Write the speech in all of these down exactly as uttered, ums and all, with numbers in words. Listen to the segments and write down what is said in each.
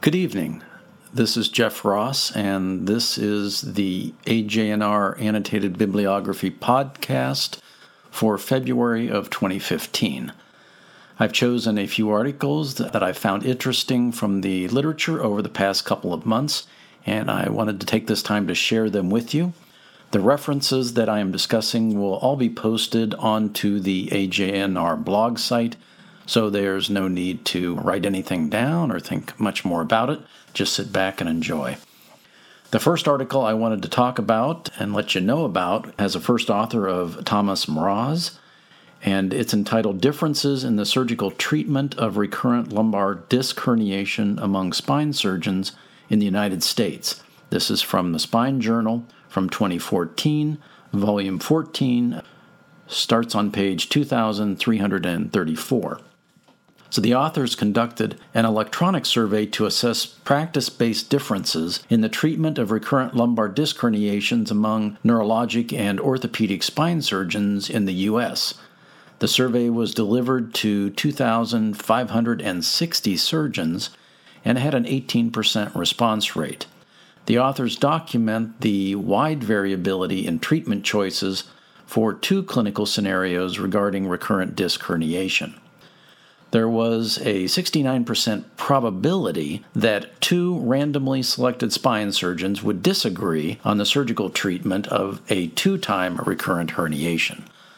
Good evening. This is Jeff Ross, and this is the A J N R Annotated Bibliography podcast for February of twenty fifteen. I've chosen a few articles that I found interesting from the literature over the past couple of months, and I wanted to take this time to share them with you. The references that I am discussing will all be posted onto the A J N R blog site, so there's no need to write anything down or think much more about it. Just sit back and enjoy. The first article I wanted to talk about and let you know about has a first author of Thomas Mraz, and it's entitled Differences in the Surgical Treatment of Recurrent Lumbar Disc Herniation Among Spine Surgeons in the United States. This is from the Spine Journal from twenty fourteen, volume fourteen, starts on page two thousand three hundred thirty-four. So the authors conducted an electronic survey to assess practice-based differences in the treatment of recurrent lumbar disc herniations among neurologic and orthopedic spine surgeons in the U S. The survey was delivered to two thousand five hundred sixty surgeons and had an eighteen percent response rate. The authors document the wide variability in treatment choices for two clinical scenarios regarding recurrent disc herniation. There was a sixty-nine percent probability that two randomly selected spine surgeons would disagree on the surgical treatment of a two-time recurrent herniation.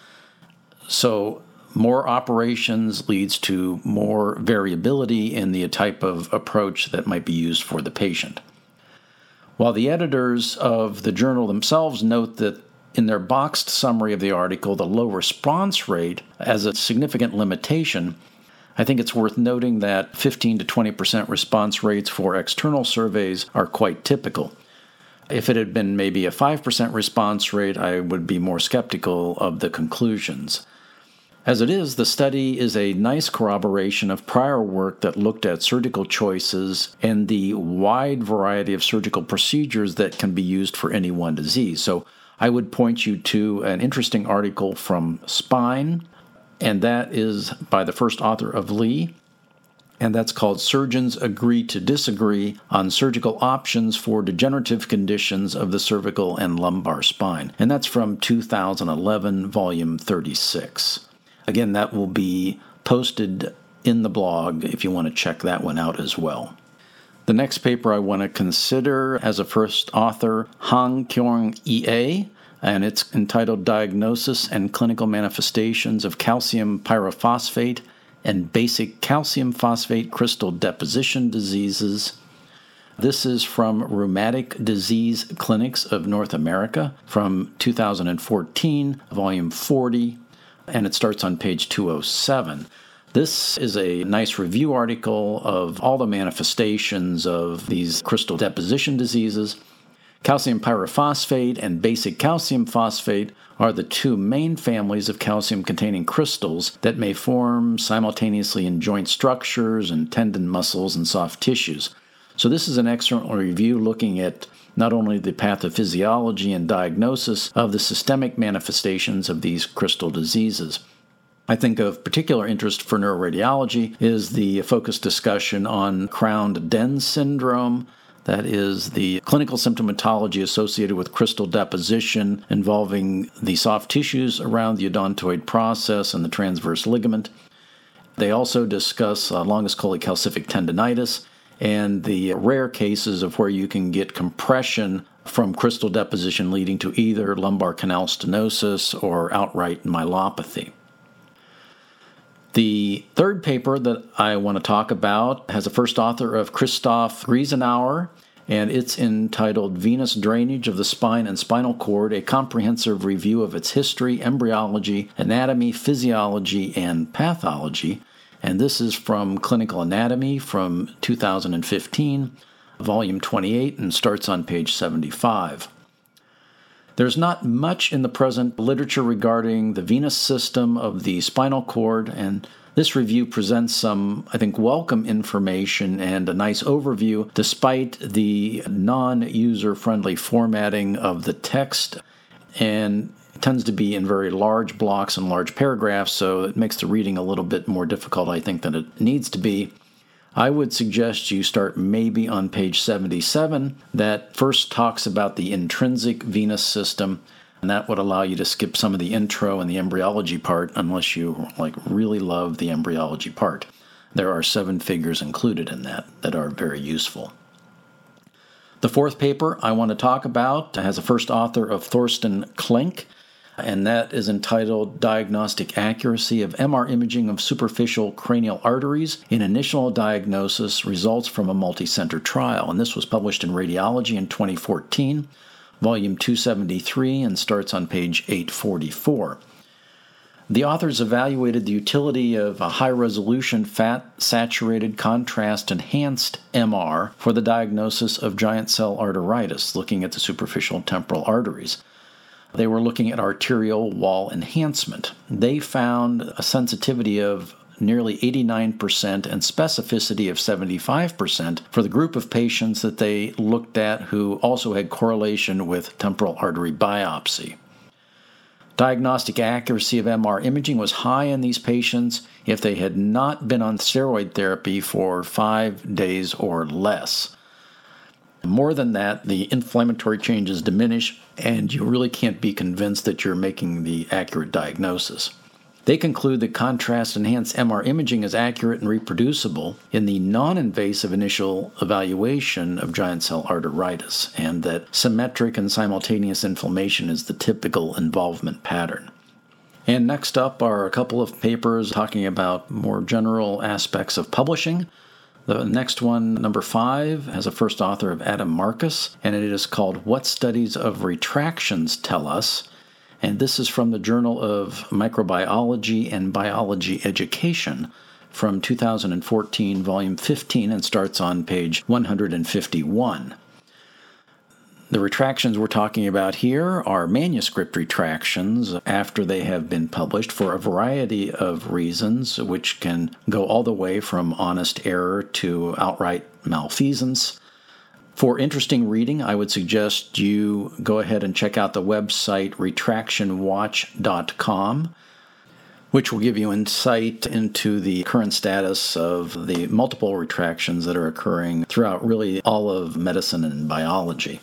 So more operations leads to more variability in the type of approach that might be used for the patient. While the editors of the journal themselves note that in their boxed summary of the article, the low response rate as a significant limitation, I think it's worth noting that fifteen to twenty percent response rates for external surveys are quite typical. If it had been maybe a five percent response rate, I would be more skeptical of the conclusions. As it is, the study is a nice corroboration of prior work that looked at surgical choices and the wide variety of surgical procedures that can be used for any one disease. So I would point you to an interesting article from Spine, and that is by the first author of Lee, and that's called Surgeons Agree to Disagree on Surgical Options for Degenerative Conditions of the Cervical and Lumbar Spine, and that's from two thousand eleven, volume thirty-six. Again, that will be posted in the blog if you want to check that one out as well. The next paper I want to consider as a first author, Han Kyung E.A., and it's entitled Diagnosis and Clinical Manifestations of Calcium Pyrophosphate and Basic Calcium Phosphate Crystal Deposition Diseases. This is from Rheumatic Disease Clinics of North America from two thousand fourteen, volume forty, and it starts on page two oh seven. This is a nice review article of all the manifestations of these crystal deposition diseases. Calcium pyrophosphate and basic calcium phosphate are the two main families of calcium-containing crystals that may form simultaneously in joint structures and tendon muscles and soft tissues. So this is an excellent review looking at not only the pathophysiology and diagnosis of the systemic manifestations of these crystal diseases. I think of particular interest for neuroradiology is the focused discussion on Crown-Dehn syndrome. That is the clinical symptomatology associated with crystal deposition involving the soft tissues around the odontoid process and the transverse ligament. They also discuss uh, longus cholecalcific tendinitis and the rare cases of where you can get compression from crystal deposition leading to either lumbar canal stenosis or outright myelopathy. The third paper that I want to talk about has a first author of Christoph Griesenauer, and it's entitled Venous Drainage of the Spine and Spinal Cord, a Comprehensive Review of its History, Embryology, Anatomy, Physiology, and Pathology. And this is from Clinical Anatomy from two thousand fifteen, volume twenty-eight, and starts on page seventy-five. There's not much in the present literature regarding the venous system of the spinal cord, and this review presents some, I think, welcome information and a nice overview, despite the non-user-friendly formatting of the text, and it tends to be in very large blocks and large paragraphs, so it makes the reading a little bit more difficult, I think, than it needs to be. I would suggest you start maybe on page seventy-seven. That first talks about the intrinsic venous system, and that would allow you to skip some of the intro and the embryology part unless you like really love the embryology part. There are seven figures included in that that are very useful. The fourth paper I want to talk about has a first author of Thorsten Klink, and that is entitled Diagnostic Accuracy of M R Imaging of Superficial Cranial Arteries in Initial Diagnosis Results from a Multicenter Trial. And this was published in Radiology in twenty fourteen, volume two seventy-three, and starts on page eight forty-four. The authors evaluated the utility of a high-resolution fat-saturated contrast-enhanced M R for the diagnosis of giant cell arteritis, looking at the superficial temporal arteries. They were looking at arterial wall enhancement. They found a sensitivity of nearly eighty-nine percent and specificity of seventy-five percent for the group of patients that they looked at who also had correlation with temporal artery biopsy. Diagnostic accuracy of M R imaging was high in these patients if they had not been on steroid therapy for five days or less. More than that, the inflammatory changes diminish, and you really can't be convinced that you're making the accurate diagnosis. They conclude that contrast-enhanced M R imaging is accurate and reproducible in the non-invasive initial evaluation of giant cell arteritis, and that symmetric and simultaneous inflammation is the typical involvement pattern. And next up are a couple of papers talking about more general aspects of publishing. The next one, number five, has a first author of Adam Marcus, and it is called What Studies of Retractions Tell Us. And this is from the Journal of Microbiology and Biology Education from two thousand fourteen, volume fifteen, and starts on page one hundred fifty-one. The retractions we're talking about here are manuscript retractions after they have been published for a variety of reasons, which can go all the way from honest error to outright malfeasance. For interesting reading, I would suggest you go ahead and check out the website retraction watch dot com, which will give you insight into the current status of the multiple retractions that are occurring throughout really all of medicine and biology.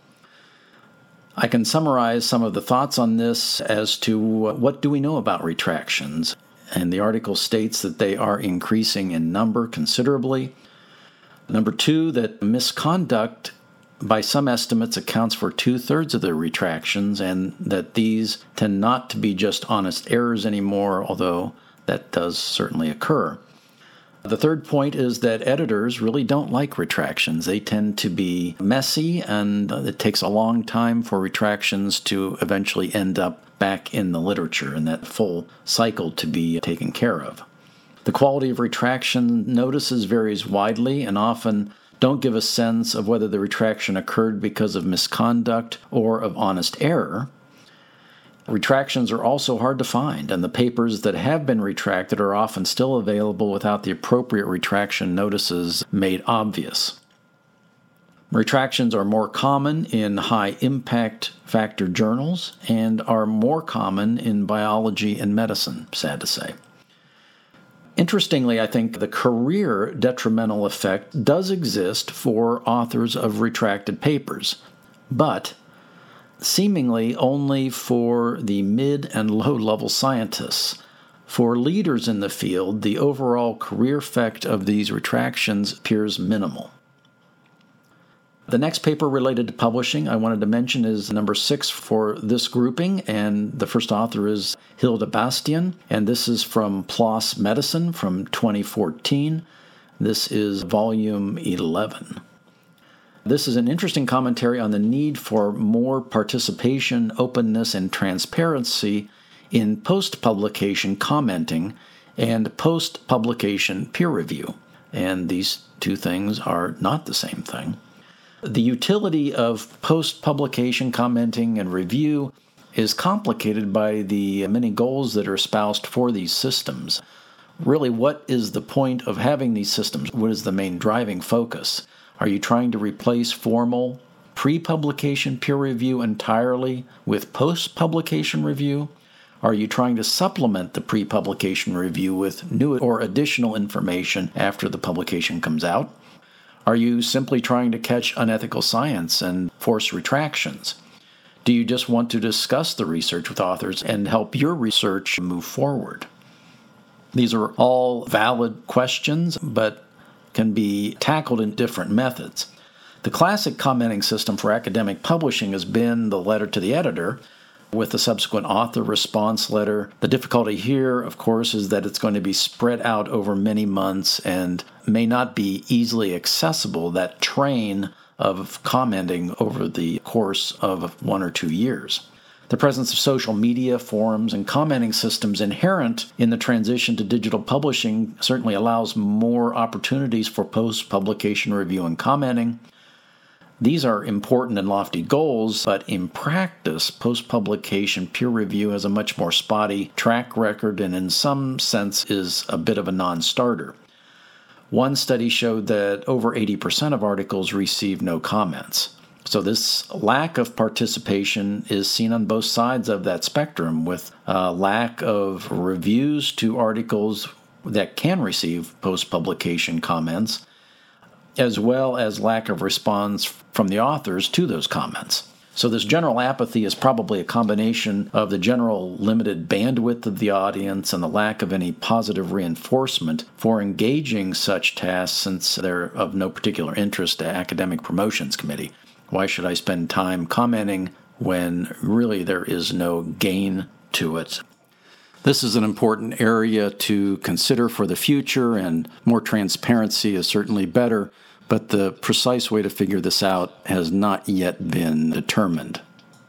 I can summarize some of the thoughts on this as to what do we know about retractions. And the article states that they are increasing in number considerably. Number two, that misconduct by some estimates accounts for two-thirds of the retractions, and that these tend not to be just honest errors anymore, although that does certainly occur. The third point is that editors really don't like retractions. They tend to be messy, and it takes a long time for retractions to eventually end up back in the literature and that full cycle to be taken care of. The quality of retraction notices varies widely and often don't give a sense of whether the retraction occurred because of misconduct or of honest error. Retractions are also hard to find, and the papers that have been retracted are often still available without the appropriate retraction notices made obvious. Retractions are more common in high-impact factor journals and are more common in biology and medicine, sad to say. Interestingly, I think the career detrimental effect does exist for authors of retracted papers, but seemingly only for the mid and low-level scientists. For leaders in the field, the overall career effect of these retractions appears minimal. The next paper related to publishing I wanted to mention is number six for this grouping, and the first author is Hilda Bastian, and this is from P L O S Medicine from twenty fourteen. This is volume eleven. This is an interesting commentary on the need for more participation, openness, and transparency in post-publication commenting and post-publication peer review. And these two things are not the same thing. The utility of post-publication commenting and review is complicated by the many goals that are espoused for these systems. Really, what is the point of having these systems? What is the main driving focus? Are you trying to replace formal pre-publication peer review entirely with post-publication review? Are you trying to supplement the pre-publication review with new or additional information after the publication comes out? Are you simply trying to catch unethical science and force retractions? Do you just want to discuss the research with authors and help your research move forward? These are all valid questions, but can be tackled in different methods. The classic commenting system for academic publishing has been the letter to the editor, with the subsequent author response letter. The difficulty here, of course, is that it's going to be spread out over many months and may not be easily accessible, that train of commenting over the course of one or two years. The presence of social media, forums, and commenting systems inherent in the transition to digital publishing certainly allows more opportunities for post-publication review and commenting. These are important and lofty goals, but in practice, post-publication peer review has a much more spotty track record and in some sense is a bit of a non-starter. One study showed that over eighty percent of articles receive no comments. So this lack of participation is seen on both sides of that spectrum, with a lack of reviews to articles that can receive post-publication comments, as well as lack of response from the authors to those comments. So this general apathy is probably a combination of the general limited bandwidth of the audience and the lack of any positive reinforcement for engaging such tasks, since they're of no particular interest to Academic Promotions Committee. Why should I spend time commenting when really there is no gain to it? This is an important area to consider for the future, and more transparency is certainly better, but the precise way to figure this out has not yet been determined.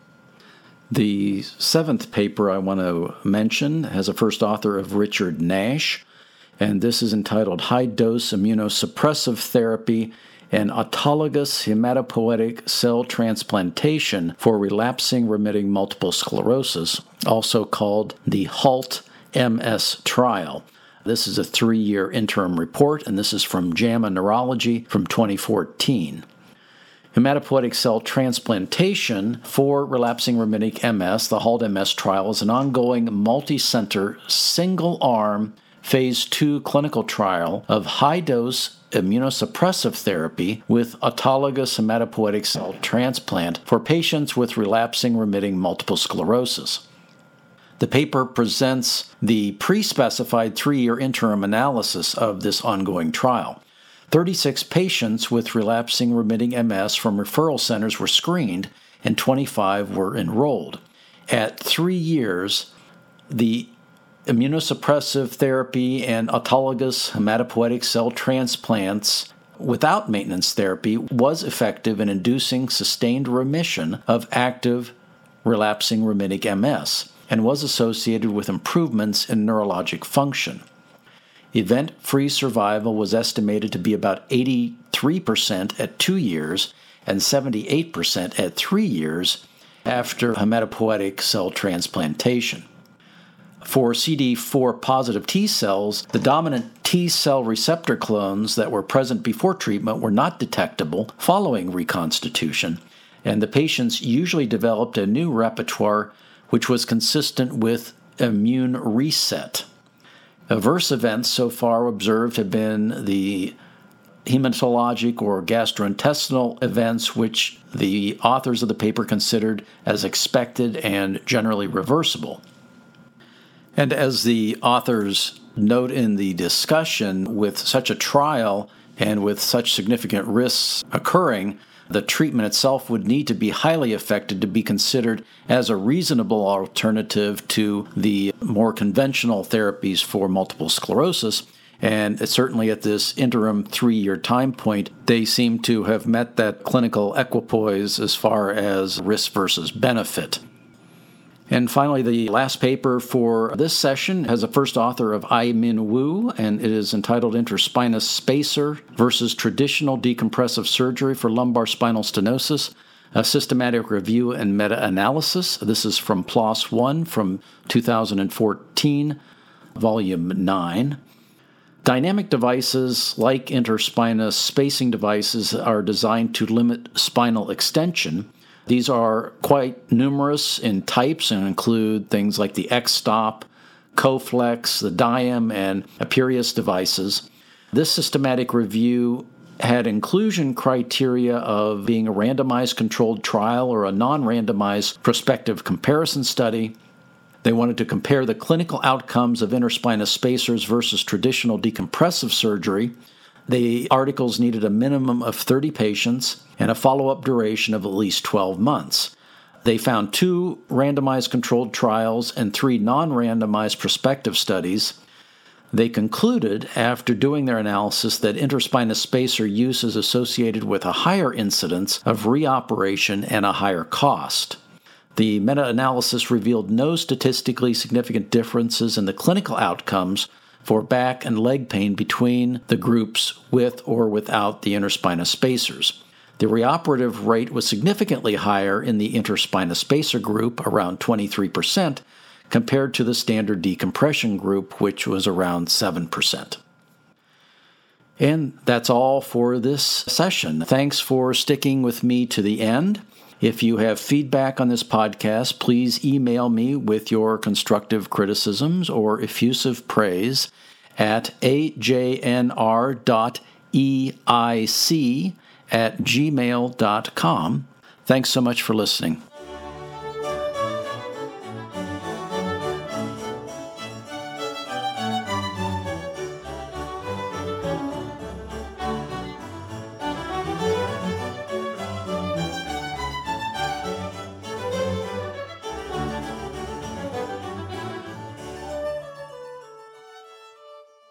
The seventh paper I want to mention has a first author of Richard Nash, and this is entitled High-Dose Immunosuppressive Therapy and Autologous Hematopoietic Cell Transplantation for Relapsing Remitting Multiple Sclerosis, also called the HALT M S trial. This is a three-year interim report, and this is from JAMA Neurology from twenty fourteen. Hematopoietic cell transplantation for relapsing remitting M S, the HALT M S trial, is an ongoing multi-center, single-arm, phase two clinical trial of high-dose immunosuppressive therapy with autologous hematopoietic cell transplant for patients with relapsing remitting multiple sclerosis. The paper presents the pre-specified three-year interim analysis of this ongoing trial. thirty-six patients with relapsing remitting M S from referral centers were screened, and twenty-five were enrolled. At three years, the immunosuppressive therapy and autologous hematopoietic cell transplants without maintenance therapy was effective in inducing sustained remission of active relapsing remitting M S and was associated with improvements in neurologic function. Event-free survival was estimated to be about eighty-three percent at two years and seventy-eight percent at three years after hematopoietic cell transplantation. For C D four positive T cells, the dominant T cell receptor clones that were present before treatment were not detectable following reconstitution, and the patients usually developed a new repertoire which was consistent with immune reset. Adverse events so far observed have been the hematologic or gastrointestinal events, which the authors of the paper considered as expected and generally reversible. And as the authors note in the discussion, with such a trial and with such significant risks occurring, the treatment itself would need to be highly effective to be considered as a reasonable alternative to the more conventional therapies for multiple sclerosis. And certainly at this interim three-year time point, they seem to have met that clinical equipoise as far as risk versus benefit. And finally, the last paper for this session has a first author of Ai-Min Wu, and it is entitled Interspinous Spacer versus Traditional Decompressive Surgery for Lumbar Spinal Stenosis, a Systematic Review and Meta-Analysis. This is from PLOS one from two thousand fourteen, Volume nine. Dynamic devices like interspinous spacing devices are designed to limit spinal extension. These are quite numerous in types and include things like the X-Stop, Coflex, the Diam, and Aperius devices. This systematic review had inclusion criteria of being a randomized controlled trial or a non-randomized prospective comparison study. They wanted to compare the clinical outcomes of interspinous spacers versus traditional decompressive surgery. The articles needed a minimum of thirty patients and a follow-up duration of at least twelve months. They found two randomized controlled trials and three non-randomized prospective studies. They concluded, after doing their analysis, that interspinous spacer use is associated with a higher incidence of reoperation and a higher cost. The meta-analysis revealed no statistically significant differences in the clinical outcomes for back and leg pain between the groups with or without the interspinous spacers. The reoperative rate was significantly higher in the interspinous spacer group, around twenty-three percent, compared to the standard decompression group, which was around seven percent. And that's all for this session. Thanks for sticking with me to the end. If you have feedback on this podcast, please email me with your constructive criticisms or effusive praise at a j n r dot e i c at gmail dot com. Thanks so much for listening.